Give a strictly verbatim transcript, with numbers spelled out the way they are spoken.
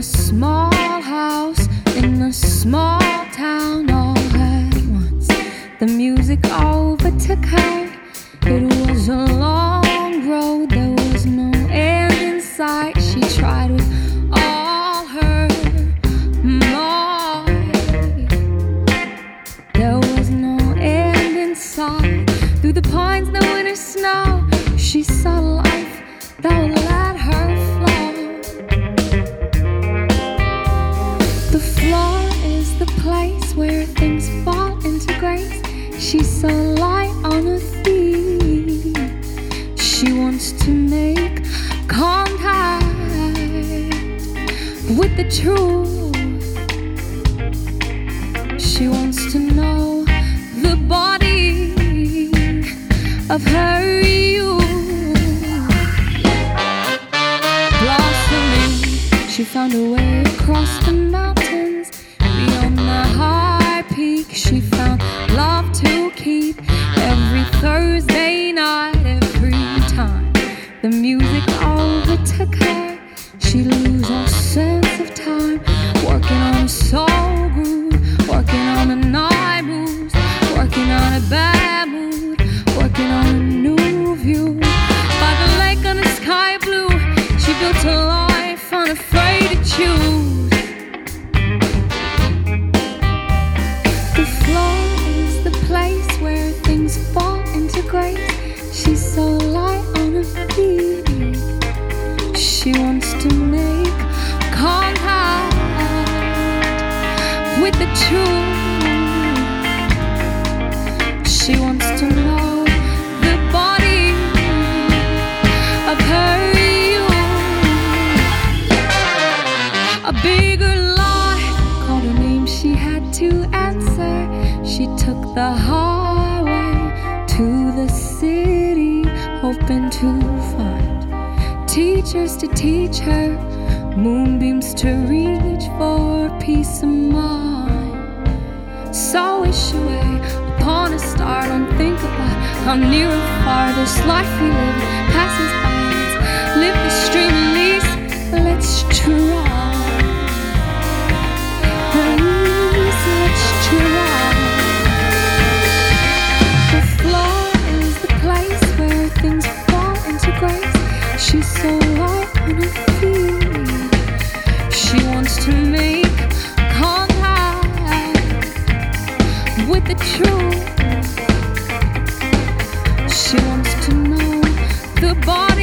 small house in a small town. All at once the music overtook her. It was a long road, there was no end in sight. She tried with all her might. There was no end in sight. Through the pines, the winter snow, she saw life that would let her flow. The floor is the place where things fall into grace. She saw light on her feet. She wants to make contact with the truth. She wants to know the body of her youth. Blossoming, she found her way across the mountains. Beyond the high peak, she found love to keep. Every Thursday night, every time the music overtook her, she'd lose all sense of time. Working on a soul groove, working on a night moves, working on a bad mood, working on a new view. By the lake on the sky blue, she built a life unafraid to choose. The floor is the place where things fall into grace. She saw light on her feet. She wants to make contact with the truth. She wants to know the body of her youth. A bigger lie called her name, she had to answer. She took the highway to the city, hoping to find teachers to teach her, moonbeams to reach for peace of mind. So wish away upon a star, don't think about how near or far this life we live passes by. Let's live the stream at least, let's try. Let's try. The floor is the place where things fall into grace. She's so light on her feet. She wants to make contact with the truth. She wants to know the body